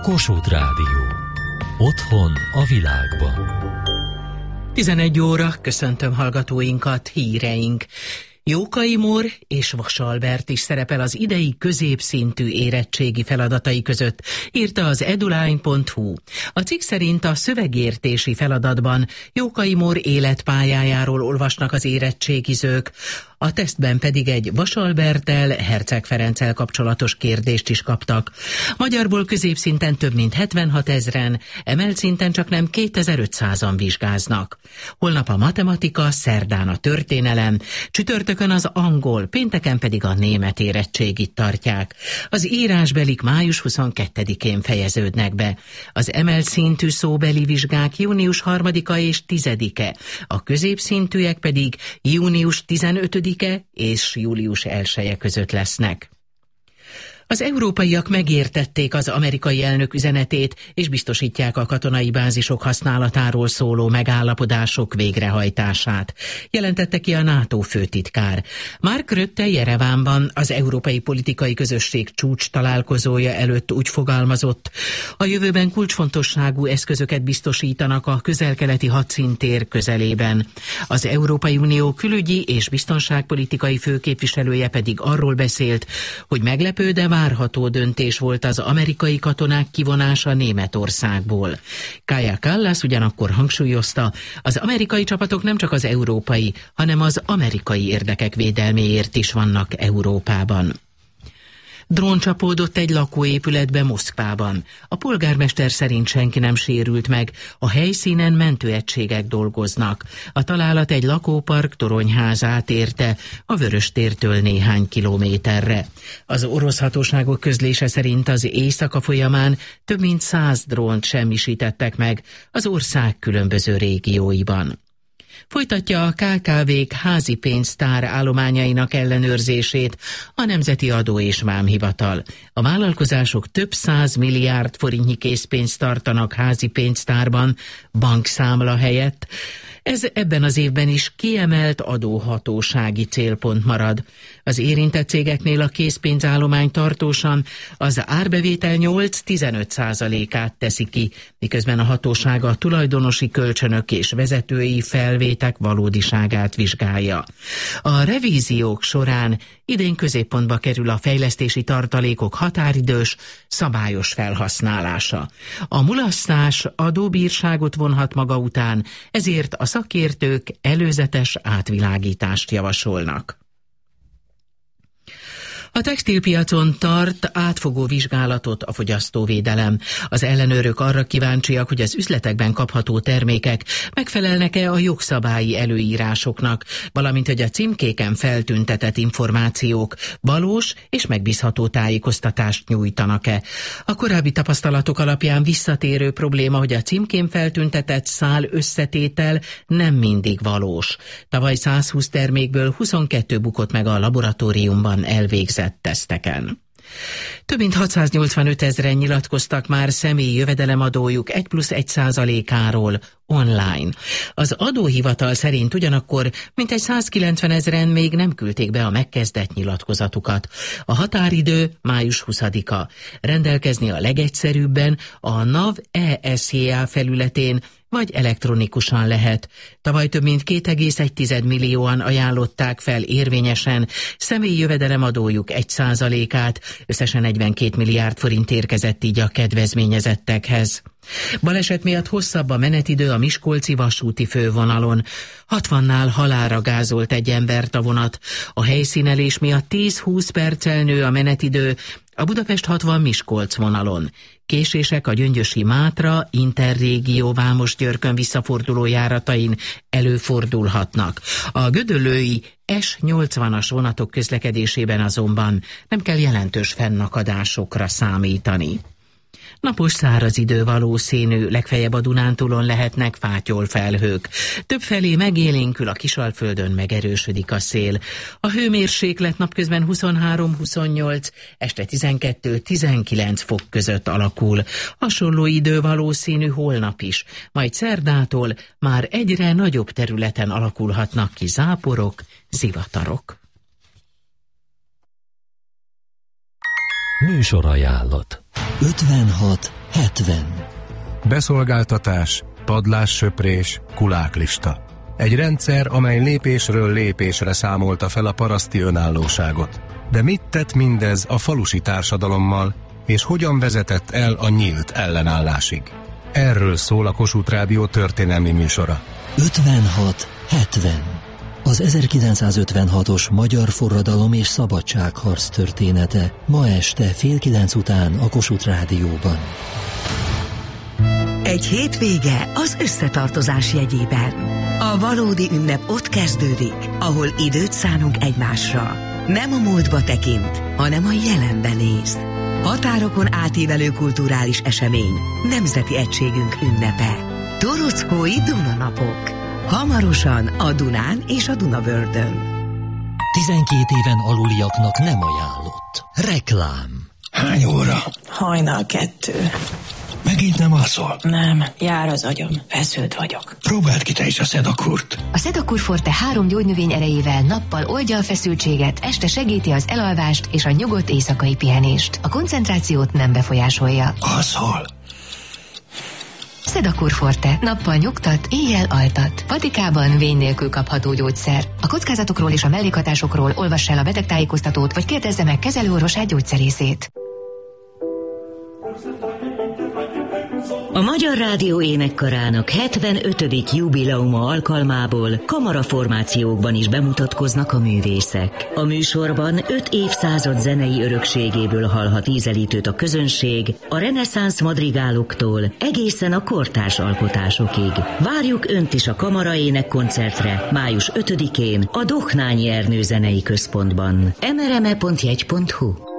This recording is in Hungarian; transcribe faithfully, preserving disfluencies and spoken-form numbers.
Kossuth Rádió. Otthon a világban. tizenegy óra, köszöntöm hallgatóinkat, híreink. Jókai Mór és Vas Albert is szerepel az idei középszintű érettségi feladatai között, írta az eduline pont hu. A cikk szerint a szövegértési feladatban Jókai Mór életpályájáról olvasnak az érettségizők, a tesztben pedig egy Vas Alberttel, Herceg Ferenccel kapcsolatos kérdést is kaptak. Magyarból középszinten több mint hetvenhat ezren, emelt szinten csak nem kétezer-ötszázan vizsgáznak. Holnap a matematika, szerdán a történelem, csütörtökön az angol, pénteken pedig a német érettségit tartják. Az írásbelik május huszonkettedikén fejeződnek be. Az emelt szintű szóbeli vizsgák június harmadika és tizedike, a középszintűek pedig június tizenötödike és július elseje között lesznek. Az európaiak megértették az amerikai elnök üzenetét, és biztosítják a katonai bázisok használatáról szóló megállapodások végrehajtását, jelentette ki a NATO főtitkár. Mark Rutte Jerevánban az Európai Politikai Közösség csúcs találkozója előtt úgy fogalmazott, a jövőben kulcsfontosságú eszközöket biztosítanak a közel-keleti hadszintér közelében. Az Európai Unió külügyi és biztonságpolitikai főképviselője pedig arról beszélt, hogy meglepő, de várható döntés volt az amerikai katonák kivonása Németországból. Kaja Kallas ugyanakkor hangsúlyozta, az amerikai csapatok nem csak az európai, hanem az amerikai érdekek védelméért is vannak Európában. Drón csapódott egy lakóépületbe Moszkvában. A polgármester szerint senki nem sérült meg, a helyszínen mentőegységek dolgoznak. A találat egy lakópark toronyházát érte, a Vöröstértől néhány kilométerre. Az orosz hatóságok közlése szerint az éjszaka folyamán több mint száz drónt semmisítettek meg az ország különböző régióiban. Folytatja a ká ká vék házi pénztár állományainak ellenőrzését a Nemzeti Adó és Vámhivatal. A vállalkozások több száz milliárd forintnyi készpénzt tartanak házi pénztárban bankszámla helyett. Ez ebben az évben is kiemelt adóhatósági célpont marad. Az érintett cégeknél a készpénzállomány tartósan az árbevétel nyolc-tizenöt százalékát teszi ki, miközben a hatóság a tulajdonosi kölcsönök és vezetői felvétek valódiságát vizsgálja. A revíziók során idén középpontba kerül a fejlesztési tartalékok határidős, szabályos felhasználása. A mulasztás adóbírságot vonhat maga után, ezért a szakértők előzetes átvilágítást javasolnak. A textilpiacon tart átfogó vizsgálatot a fogyasztóvédelem. Az ellenőrök arra kíváncsiak, hogy az üzletekben kapható termékek megfelelnek-e a jogszabályi előírásoknak, valamint hogy a címkéken feltüntetett információk valós és megbízható tájékoztatást nyújtanak-e. A korábbi tapasztalatok alapján visszatérő probléma, hogy a címkén feltüntetett szál összetétel nem mindig valós. Tavaly százhúsz termékből huszonkettő bukott meg a laboratóriumban elvégzett teszteken. Több mint hatszáznyolcvanöt ezren nyilatkoztak már személyi jövedelemadójuk egy plusz egy százalékáról online. Az adóhivatal szerint ugyanakkor mintegy százkilencven ezren még nem küldték be a megkezdett nyilatkozatukat. A határidő május huszadika. Rendelkezni a legegyszerűbben a NAV E S J A felületén vagy elektronikusan lehet. Tavaly több mint két egész egy millióan ajánlották fel érvényesen személyi jövedelemadójuk egy százalékát, összesen negyvenkét milliárd forint érkezett így a kedvezményezettekhez. Baleset miatt hosszabb a menetidő a miskolci vasúti fővonalon. hatvannál halálra gázolt egy embert a vonat. A helyszínelés miatt tíz-húsz perccel nő a menetidő a Budapest hatvan Miskolc vonalon. Késések a gyöngyösi Mátra, Interrégió Vámos-Györkön visszaforduló járatain előfordulhatnak. A gödöllői S nyolcvanas vonatok közlekedésében azonban nem kell jelentős fennakadásokra számítani. Napos száraz idő valószínű, legfeljebb a Dunántúlon lehetnek fátyolfelhők. Többfelé megélénkül, a Kisalföldön megerősödik a szél. A hőmérséklet napközben huszonhárom-huszonnyolc, este tizenkettő-tizenkilenc fok között alakul. Hasonló idő valószínű holnap is, majd szerdától már egyre nagyobb területen alakulhatnak ki záporok, zivatarok. Műsorajánlat. ötvenhat hetven. Beszolgáltatás, padlássöprés, kuláklista. Egy rendszer, amely lépésről lépésre számolta fel a paraszti önállóságot. De mit tett mindez a falusi társadalommal, és hogyan vezetett el a nyílt ellenállásig? Erről szól a Kossuth Rádió történelmi műsora. ötvenhat hetven. Az ezerkilencszázötvenhatos magyar forradalom és szabadságharc története ma este fél kilenc után a Kossuth Rádióban. Egy hétvége az összetartozás jegyében. A valódi ünnep ott kezdődik, ahol időt szánunk egymásra. Nem a múltba tekint, hanem a jelenbe néz. Határokon átívelő kulturális esemény, nemzeti egységünk ünnepe. Torockói Dunanapok. Hamarosan a Dunán és a Dunavördön. tizenkét éven aluliaknak nem ajánlott. Reklám. Hány óra? Hajnal kettő. Megint nem alszol? Nem, jár az agyam, feszült vagyok. Próbáld ki te is a Sedakurt. A Sedakur Forte három gyógynövény erejével nappal oldja a feszültséget, este segíti az elalvást és a nyugodt éjszakai pihenést. A koncentrációt nem befolyásolja. Alszol? Sedakur Forte. Nappal nyugtat, éjjel altat. Patikában vény nélkül kapható gyógyszer. A kockázatokról és a mellékhatásokról olvass el a betegtájékoztatót, vagy kérdezze meg kezelőorvosát, gyógyszerészét. A Magyar Rádió énekkarának hetvenötödik jubileuma alkalmából kamaraformációkban is bemutatkoznak a művészek. A műsorban öt évszázad zenei örökségéből hallhat ízelítőt a közönség, a reneszánsz madrigáloktól egészen a kortárs alkotásokig. Várjuk Önt is a kamaraének koncertre május ötödikén a Dohnányi Ernő Zenei Központban. em er em e pont jegy pont hu